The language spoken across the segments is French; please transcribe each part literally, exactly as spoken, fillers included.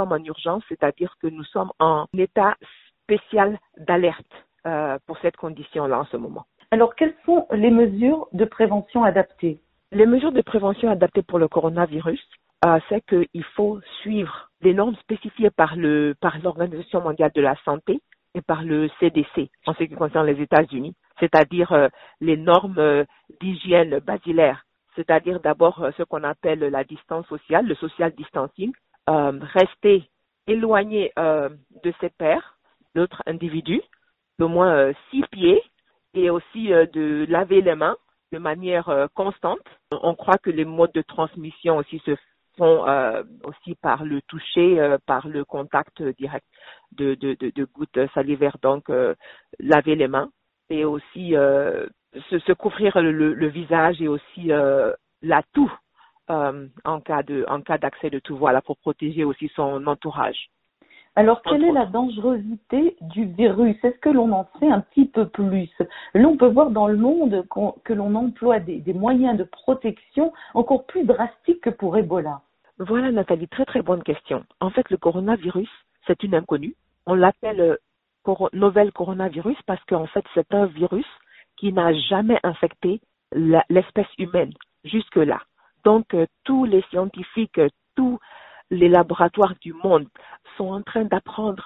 sommes en urgence, c'est-à-dire que nous sommes en état spécial d'alerte euh, pour cette condition-là en ce moment. Alors, quelles sont les mesures de prévention adaptées? Les mesures de prévention adaptées pour le coronavirus, euh, c'est qu'il faut suivre les normes spécifiées par le par l'Organisation mondiale de la santé et par le C D C en ce qui concerne les États-Unis, c'est-à-dire euh, les normes euh, d'hygiène basilaires, c'est-à-dire d'abord euh, ce qu'on appelle la distance sociale, le social distancing, euh, rester éloigné euh, de ses pairs, d'autres individus, d'au moins euh, six pieds, et aussi euh, de laver les mains de manière euh, constante. On croit que les modes de transmission aussi se font euh, aussi par le toucher, euh, par le contact direct de, de, de, de gouttes salivaires, donc euh, laver les mains et aussi euh, se, se couvrir le, le, le visage et aussi euh, la toux euh, en cas de en cas d'accès de toux, voilà, pour protéger aussi son entourage. Alors, quelle est la dangerosité du virus? Est-ce que l'on en sait un petit peu plus? Là, on peut voir dans le monde qu'on, que l'on emploie des, des moyens de protection encore plus drastiques que pour Ebola. Voilà, Nathalie, très très bonne question. En fait, le coronavirus, c'est une inconnue. On l'appelle euh, coro- novel coronavirus parce qu'en fait, c'est un virus qui n'a jamais infecté la, l'espèce humaine jusque-là. Donc, euh, tous les scientifiques, euh, tous les laboratoires du monde sont en train d'apprendre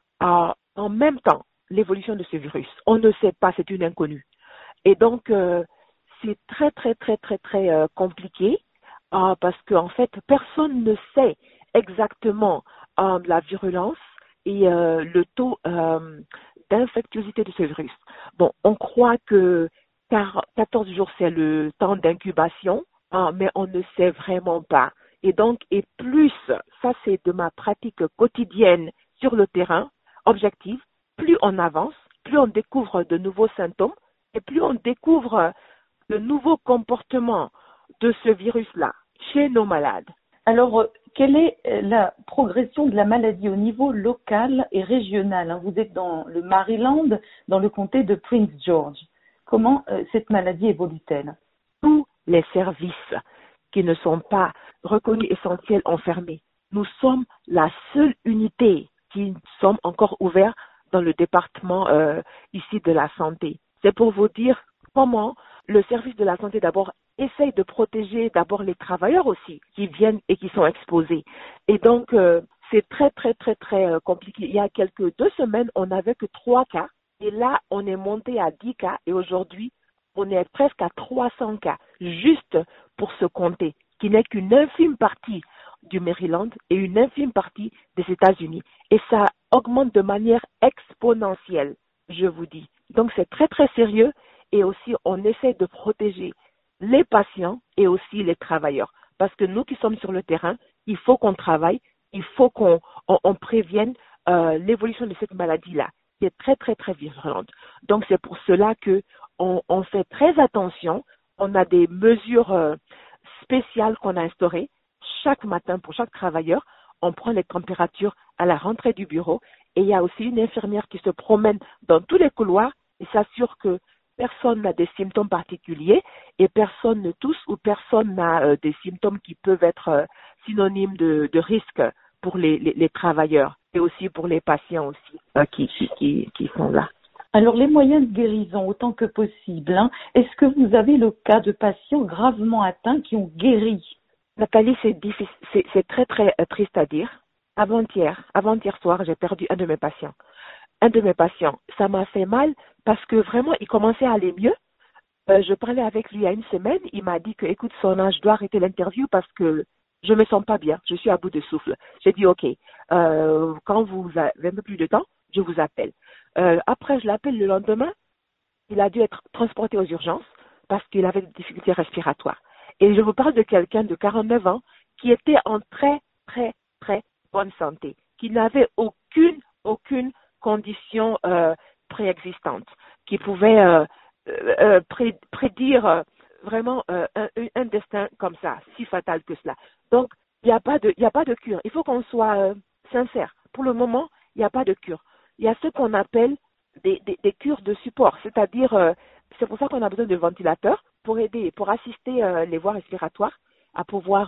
à, en même temps l'évolution de ce virus. On ne sait pas, c'est une inconnue. Et donc, euh, c'est très, très, très, très, très euh, compliqué euh, parce qu'en fait, personne ne sait exactement euh, la virulence et euh, le taux euh, d'infectiosité de ce virus. Bon, on croit que quatorze jours, c'est le temps d'incubation, hein, mais on ne sait vraiment pas. Et donc, et plus, ça c'est de ma pratique quotidienne sur le terrain, objective, plus on avance, plus on découvre de nouveaux symptômes et plus on découvre de nouveaux comportements de ce virus-là chez nos malades. Alors, quelle est la progression de la maladie au niveau local et régional? Vous êtes dans le Maryland, dans le comté de Prince George. Comment euh, cette maladie évolue-t-elle? Tous les services qui ne sont pas reconnus essentiels ont fermé. Nous sommes la seule unité qui sommes encore ouverts dans le département euh, ici de la santé. C'est pour vous dire comment le service de la santé d'abord essaye de protéger d'abord les travailleurs aussi qui viennent et qui sont exposés. Et donc, euh, c'est très, très, très, très euh, compliqué. Il y a quelques deux semaines, on n'avait que trois cas. Et là, on est monté à dix cas. Et aujourd'hui, on est presque à trois cents cas, juste pour ce comté, qui n'est qu'une infime partie du Maryland et une infime partie des États-Unis. Et ça augmente de manière exponentielle, je vous dis. Donc, c'est très, très sérieux. Et aussi, on essaie de protéger les patients et aussi les travailleurs. Parce que nous qui sommes sur le terrain, il faut qu'on travaille, il faut qu'on on, on prévienne euh, l'évolution de cette maladie-là, qui est très, très, très virulente. Donc, c'est pour cela que on, on fait très attention. On a des mesures euh, spéciales qu'on a instaurées chaque matin pour chaque travailleur. On prend les températures à la rentrée du bureau et il y a aussi une infirmière qui se promène dans tous les couloirs et s'assure que personne n'a des symptômes particuliers et personne ne tousse ou personne n'a euh, des symptômes qui peuvent être euh, synonymes de, de risque pour les, les, les travailleurs et aussi pour les patients aussi euh, qui, qui, qui, qui sont là. Alors, les moyens de guérison autant que possible, hein, est-ce que vous avez le cas de patients gravement atteints qui ont guéri? Nathalie, c'est difficile, c'est, c'est très très euh, triste à dire. Avant-hier, avant-hier soir, j'ai perdu un de mes patients. Un de mes patients, ça m'a fait mal parce que vraiment, il commençait à aller mieux. Euh, je parlais avec lui il y a une semaine, il m'a dit que, écoute, Sona, je dois arrêter l'interview parce que je me sens pas bien, je suis à bout de souffle. J'ai dit, ok, euh, quand vous avez un peu plus de temps, je vous appelle. Euh, après, je l'appelle le lendemain, il a dû être transporté aux urgences parce qu'il avait des difficultés respiratoires. Et je vous parle de quelqu'un de quarante-neuf ans qui était en très, très, très bonne santé, qui n'avait aucune, aucune condition euh, préexistante, qui pouvait euh, euh, pré- prédire euh, vraiment euh, un, un destin comme ça, si fatal que cela. Donc, il n'y a pas de, il n'y a pas de cure. Il faut qu'on soit euh, sincère. Pour le moment, il n'y a pas de cure. Il y a ce qu'on appelle des, des, des cures de support, c'est-à-dire, euh, c'est pour ça qu'on a besoin de ventilateurs pour aider, pour assister euh, les voies respiratoires à pouvoir euh,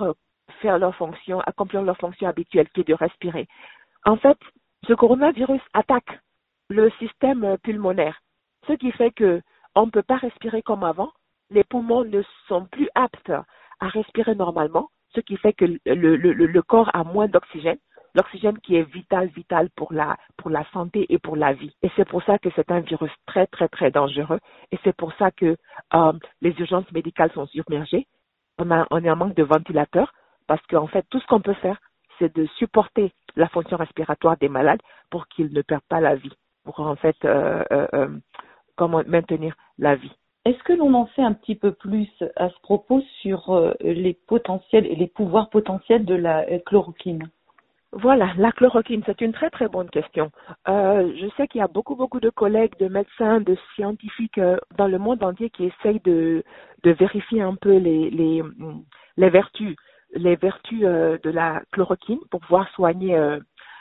faire leur fonction, accomplir leur fonction habituelle qui est de respirer. En fait, ce coronavirus attaque le système pulmonaire, ce qui fait que on ne peut pas respirer comme avant. Les poumons ne sont plus aptes à respirer normalement, ce qui fait que le, le, le corps a moins d'oxygène, l'oxygène qui est vital, vital pour la, pour la santé et pour la vie. Et c'est pour ça que c'est un virus très, très, très dangereux. Et c'est pour ça que euh, les urgences médicales sont submergées. On a, on est en manque de ventilateurs parce qu'en fait, tout ce qu'on peut faire, c'est de supporter la fonction respiratoire des malades pour qu'ils ne perdent pas la vie, pour en fait euh, euh, euh, comment maintenir la vie. Est-ce que l'on en sait un petit peu plus à ce propos sur euh, les potentiels et les pouvoirs potentiels de la euh, chloroquine? Voilà, la chloroquine, c'est une très très bonne question. Euh, je sais qu'il y a beaucoup beaucoup de collègues, de médecins, de scientifiques euh, dans le monde entier qui essayent de, de vérifier un peu les, les, les vertus, les vertus euh, de la chloroquine pour pouvoir soigner euh,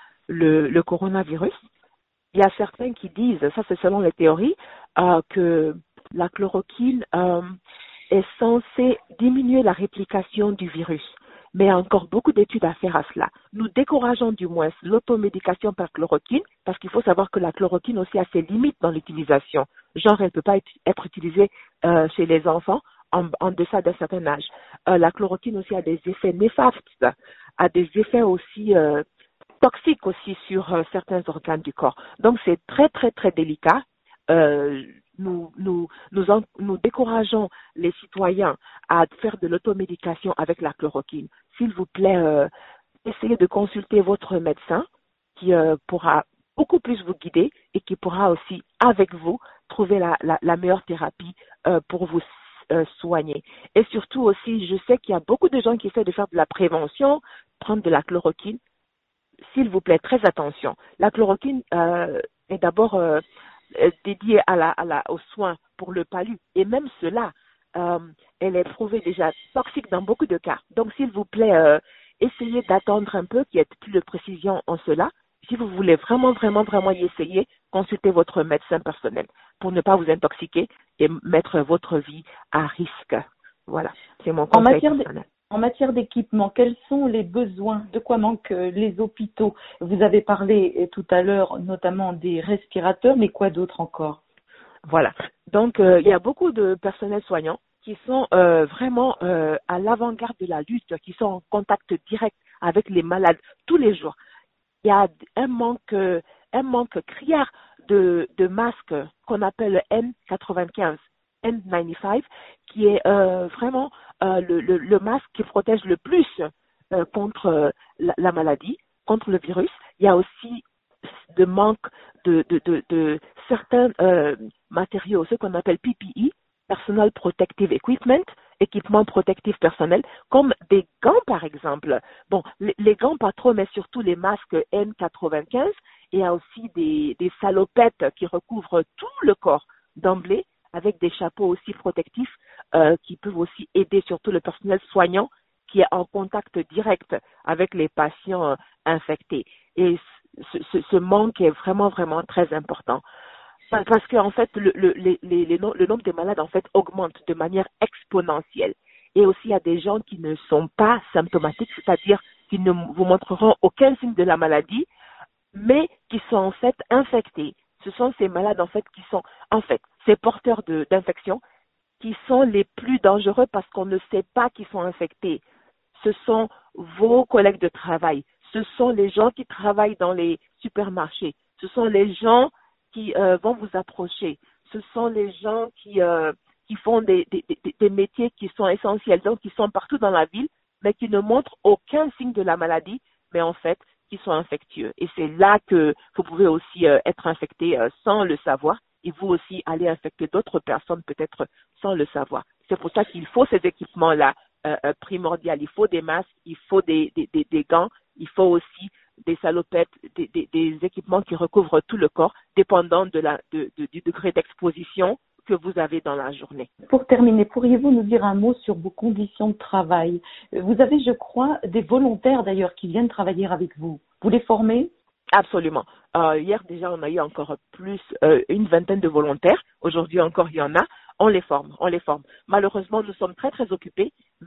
le, le coronavirus. Il y a certains qui disent, ça c'est selon les théories, euh, que la chloroquine euh, est censée diminuer la réplication du virus. Mais il y a encore beaucoup d'études à faire à cela. Nous décourageons du moins l'automédication par chloroquine parce qu'il faut savoir que la chloroquine aussi a ses limites dans l'utilisation. Genre, elle ne peut pas être utilisée euh, chez les enfants en, en deçà d'un certain âge. Euh, la chloroquine aussi a des effets néfastes, a des effets aussi euh, toxiques aussi sur euh, certains organes du corps. Donc, c'est très, très, très délicat. Euh, Nous, nous, nous, en, nous décourageons les citoyens à faire de l'automédication avec la chloroquine. S'il vous plaît, euh, essayez de consulter votre médecin qui euh, pourra beaucoup plus vous guider et qui pourra aussi, avec vous, trouver la, la, la meilleure thérapie euh, pour vous euh, soigner. Et surtout aussi, je sais qu'il y a beaucoup de gens qui essaient de faire de la prévention, prendre de la chloroquine. S'il vous plaît, très attention. La chloroquine euh, est d'abord... Euh, dédiée à la, à la, aux soins pour le palu. Et même cela, euh, elle est prouvée déjà toxique dans beaucoup de cas. Donc, s'il vous plaît, euh, essayez d'attendre un peu, qu'il y ait plus de précision en cela. Si vous voulez vraiment, vraiment, vraiment y essayer, consultez votre médecin personnel pour ne pas vous intoxiquer et mettre votre vie à risque. Voilà, c'est mon conseil en matière personnel. En matière d'équipement, quels sont les besoins? De quoi manquent les hôpitaux? Vous avez parlé tout à l'heure notamment des respirateurs, mais quoi d'autre encore? Voilà. Donc, euh, il y a beaucoup de personnels soignants qui sont euh, vraiment euh, à l'avant-garde de la lutte, qui sont en contact direct avec les malades tous les jours. Il y a un manque, euh, un manque criard de, de masques qu'on appelle le N quatre-vingt-quinze, N quatre-vingt-quinze, qui est euh, vraiment euh, le, le, le masque qui protège le plus euh, contre euh, la, la maladie, contre le virus. Il y a aussi de manque de, de, de, de certains euh, matériaux, ce qu'on appelle P P E, Personal Protective Equipment, équipement protectif personnel, comme des gants par exemple. Bon, les, les gants pas trop, mais surtout les masques N quatre-vingt-quinze. Et il y a aussi des, des salopettes qui recouvrent tout le corps d'emblée, avec des chapeaux aussi protectifs euh, qui peuvent aussi aider surtout le personnel soignant qui est en contact direct avec les patients euh, infectés. Et ce, ce, ce manque est vraiment, vraiment très important. Parce qu'en fait, le, le, les, les, les, le nombre de malades en fait augmente de manière exponentielle. Et aussi, il y a des gens qui ne sont pas symptomatiques, c'est-à-dire qui ne vous montreront aucun signe de la maladie, mais qui sont en fait infectés. Ce sont ces malades en fait qui sont, en fait, ces porteurs de, d'infection qui sont les plus dangereux parce qu'on ne sait pas qu'ils sont infectés. Ce sont vos collègues de travail, ce sont les gens qui travaillent dans les supermarchés, ce sont les gens qui euh, vont vous approcher, ce sont les gens qui, euh, qui font des, des, des, des métiers qui sont essentiels, donc qui sont partout dans la ville, mais qui ne montrent aucun signe de la maladie, mais en fait, qui sont infectieux. Et c'est là que vous pouvez aussi euh, être infecté euh, sans le savoir, et vous aussi aller infecter d'autres personnes peut-être sans le savoir. C'est pour ça qu'il faut ces équipements-là euh, euh, primordiaux. Il faut des masques, il faut des, des, des, des gants, il faut aussi des salopettes, des, des, des équipements qui recouvrent tout le corps, dépendant de la, de, de, du degré d'exposition que vous avez dans la journée. Pour terminer, pourriez-vous nous dire un mot sur vos conditions de travail? Vous avez, je crois, des volontaires d'ailleurs qui viennent travailler avec vous. Vous les formez? Absolument. Euh, hier déjà, on a eu encore plus euh, une vingtaine de volontaires. Aujourd'hui encore, il y en a. On les forme, on les forme. Malheureusement, nous sommes très très occupés, mais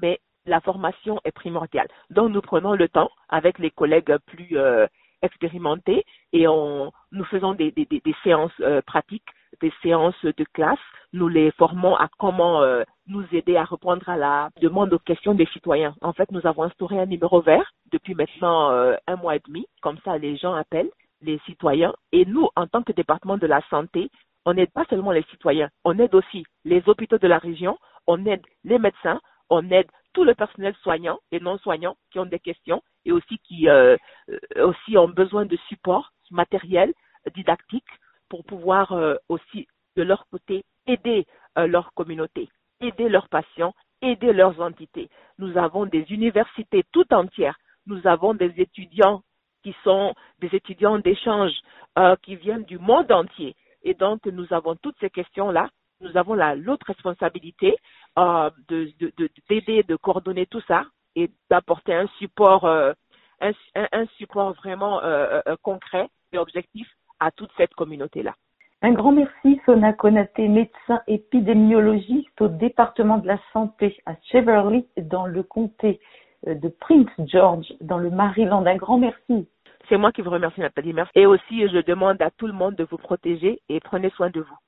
la formation est primordiale. Donc, nous prenons le temps avec les collègues plus euh, expérimentés et on, nous faisons des, des, des séances euh, pratiques, des séances de classe. Nous les formons à comment euh, nous aider à répondre à la demande aux questions des citoyens. En fait, nous avons instauré un numéro vert depuis maintenant euh, un mois et demi. Comme ça, les gens appellent les citoyens. Et nous, en tant que département de la santé, on n'aide pas seulement les citoyens, on aide aussi les hôpitaux de la région, on aide les médecins, on aide tout le personnel soignant et non soignant qui ont des questions et aussi qui euh, aussi ont besoin de support matériel, didactique pour pouvoir euh, aussi de leur côté aider euh, leur communauté, aider leurs patients, aider leurs entités. Nous avons des universités tout entières, nous avons des étudiants qui sont des étudiants d'échange euh, qui viennent du monde entier. Et donc, nous avons toutes ces questions-là. Nous avons la l'autre responsabilité euh, de, de, de, d'aider, de coordonner tout ça et d'apporter un support, euh, un, un support vraiment euh, euh, concret et objectif à toute cette communauté-là. Un grand merci, Sona Konaté, médecin épidémiologiste au département de la santé à Cheverly, dans le comté de Prince George, dans le Maryland. Un grand merci. C'est moi qui vous remercie, Nathalie. Merci. Et aussi, je demande à tout le monde de vous protéger et prenez soin de vous.